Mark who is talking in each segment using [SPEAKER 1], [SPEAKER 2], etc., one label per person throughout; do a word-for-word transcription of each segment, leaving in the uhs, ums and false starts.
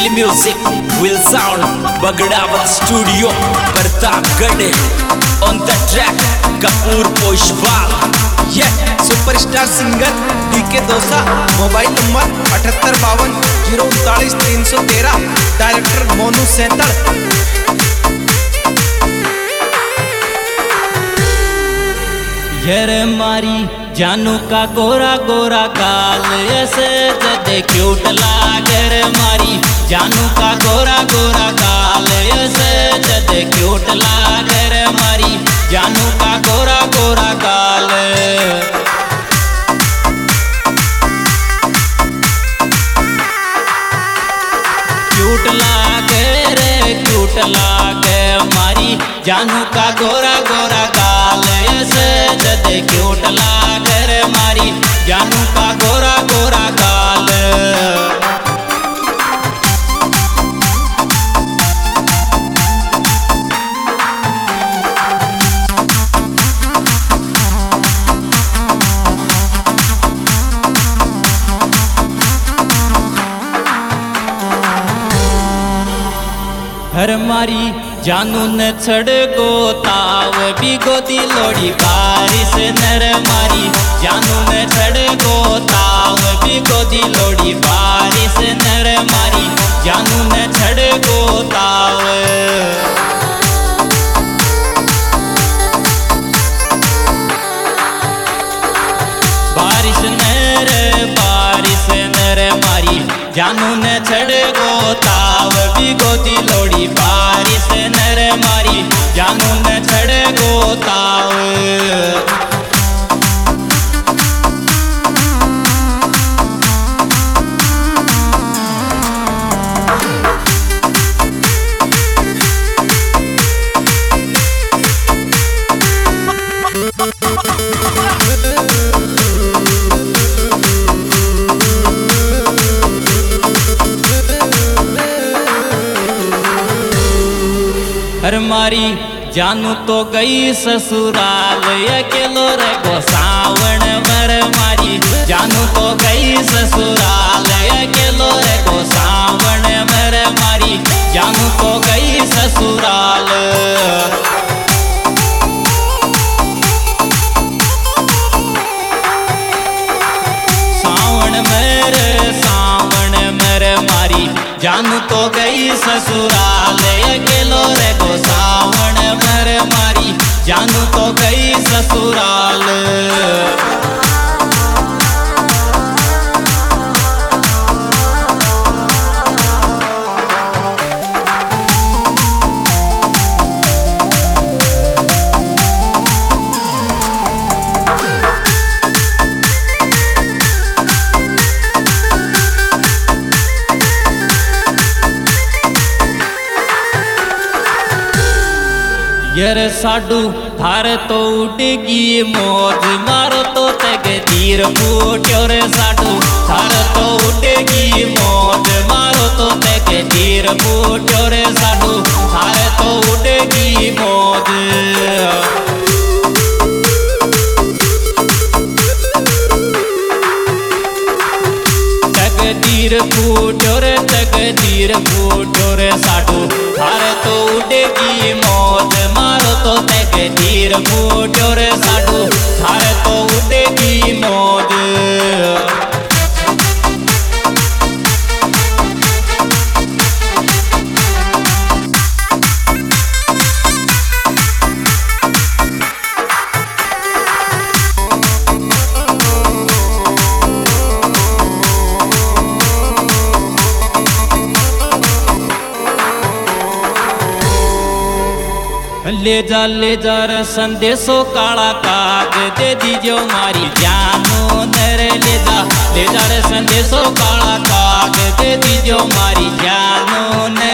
[SPEAKER 1] Will music will sound Bagdawat studio Pratapgarh on the track Kapoor Poshwal
[SPEAKER 2] ये superstar singer DK Dosa. Mobile number अठहत्तर बावन zero उनतालीस तीन सौ तेरह। डायरेक्टर मोनू सैंतड़।
[SPEAKER 3] यार मारी जानू का गोरा गोरा गाल ऐसे जदे क्यूट लागे रे मारी जानू का गोरा गोरा गाल ऐसे जदे क्यूट लागे रे मारी जानू का गोरा गोरा गाल। क्यूट लागे रे क्यूट लागे मारी जानू का गोरा गोरा गाल ऐसे जदे क्यूट लागे रे मारी जानू का गोरा गोरा गाल। हर मारी जानू न छड़ गोताव भी गोदी लोड़ी बारिश नर मारी जानू न छड़ गोताव भी गोदी लोड़ी बारिश नर मारी जानू न छड़ गोताव। बारिश नर बारिश नर मारी जानू न छड़ गोताव भी गोदी लोड़ी बारिश नर मारी जानू न छड़ गोताव। हर मारी जानू तो गई ससुराल अकेलो रे गो सावण मर मारी जानू तो गई ससुराल अकेलो रे गो सावण मर मारी जानू तो गई ससुराल। सावण मर सावण मर मारी जानू तो गई ससुराल अकेलो रे गो सावण मर मारी जानू तो गई ससुराल। यार साडू थार तो उड़ेगी मौज मारो तो तग तीर फूट्यो रे साडू थार तो उड़ेगी मौज मारो तो तग तीर फूट्यो रे साडू थार तो उड़ेगी मौज। तकदीर फूट्यो रे तकदीर फूट्यो रे साडू थार तो उड़ेगी मौज मारो तो तकदीर फूट्यो रे साडू थार तो उड़ेगी मौज। ले जा ले जा रे संदेशो काला काग दे दीजो मारी जानू नर ले जा ले जा रे संदेशो काला काग दे दीजो मारी जानू ने।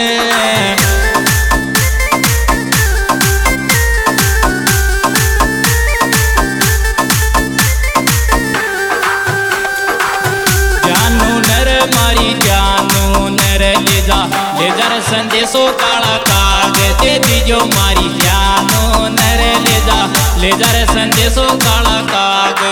[SPEAKER 3] जानू नर मारी जानू नर ले जा ले जा रे संदेशो काला काग दे दीजो मारी जानू नर ले जा ले जा रे संदेशो काला काग।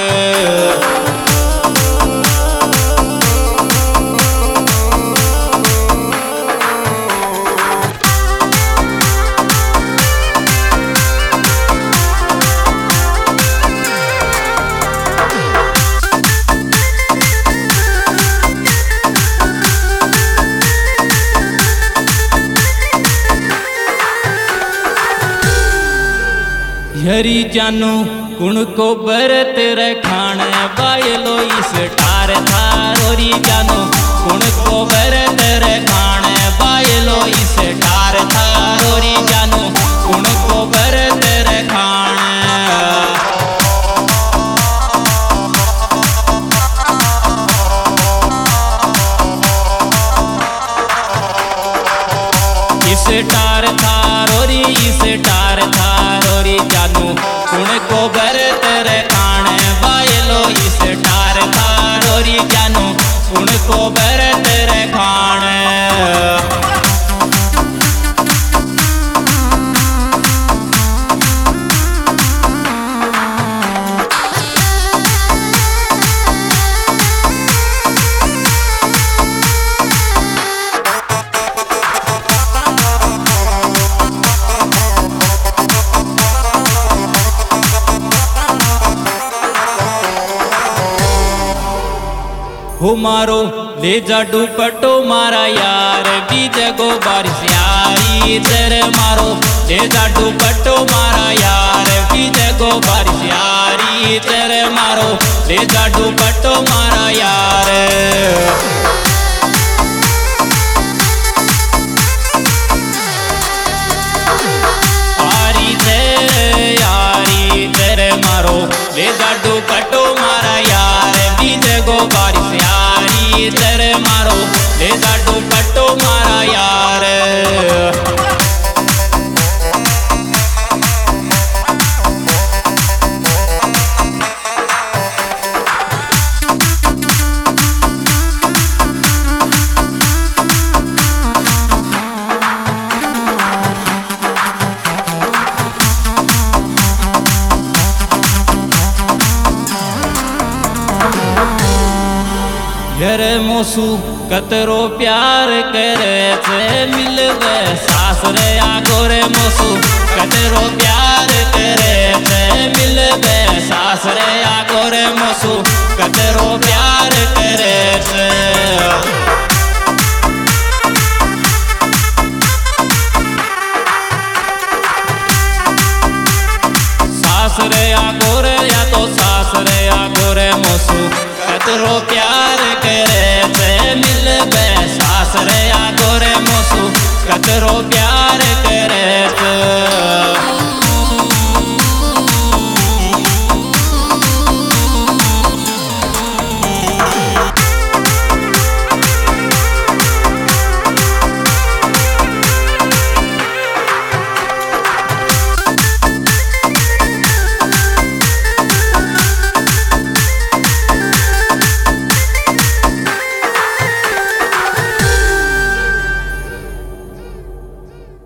[SPEAKER 3] मेरी जानू कुण को बरत रे खान बायलो इस टार थारोरी जानू कुण को बरत रे खान बायलो इस टार थारोरी जानू कुण को बरत रे खान इस टार थारोरी इस टार थारोरी जानू कुण को बरत रे खान बायलो इस टार थारोरी जानू कुण को बरत रे खान हो मारो ले जा दुपट्टो मारा यार बीज गो बारिश आई तेरे मारो ले जा दुपट्टो मारा यार बीज गो बारिश यारी तेरे मारो ले जा दुपट्टो मारा यार यारी तेरे यारी तेरे मारो ले जा दुपट्टो मारा यार बीज गो बारिश यारी तेरे मारो ले जा दुपट्टो मारा यार यारे मोसू कतरो प्यार करे थे मिलवे सासरे आगोरे मोसू कतरो प्यार करे थे मिलवे सासरे आगोरे मोसू कतरो प्यार करे थे सासरे आगोरे या तो सासरे आगोरे मोसू कतरो प्यार करे थे मिलवे सासरे आगोरे मोसू कतरो प्यार करे थे